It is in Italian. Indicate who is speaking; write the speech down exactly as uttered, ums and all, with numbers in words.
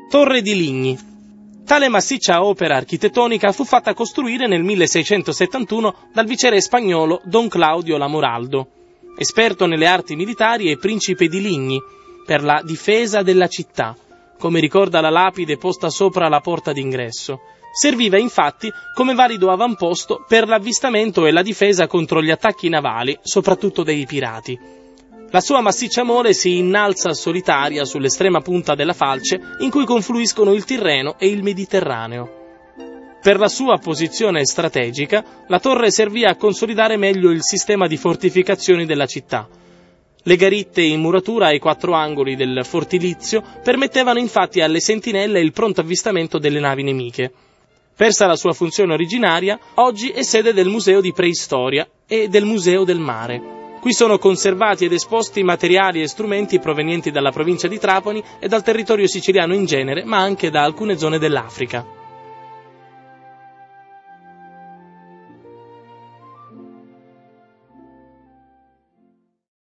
Speaker 1: Torre di Ligni. Tale massiccia opera architettonica fu fatta costruire nel milleseicentosettantuno dal viceré spagnolo Don Claudio Lamoraldo, esperto nelle arti militari e principe di Ligni, per la difesa della città, come ricorda la lapide posta sopra la porta d'ingresso. Serviva infatti come valido avamposto per l'avvistamento e la difesa contro gli attacchi navali, soprattutto dei pirati. La sua massiccia mole si innalza solitaria sull'estrema punta della falce in cui confluiscono il Tirreno e il Mediterraneo. Per la sua posizione strategica, la torre servì a consolidare meglio il sistema di fortificazioni della città. Le garitte in muratura ai quattro angoli del fortilizio permettevano infatti alle sentinelle il pronto avvistamento delle navi nemiche. Persa la sua funzione originaria, oggi è sede del Museo di Preistoria e del Museo del Mare. Qui sono conservati ed esposti materiali e strumenti provenienti dalla provincia di Trapani e dal territorio siciliano in genere, ma anche da alcune zone dell'Africa.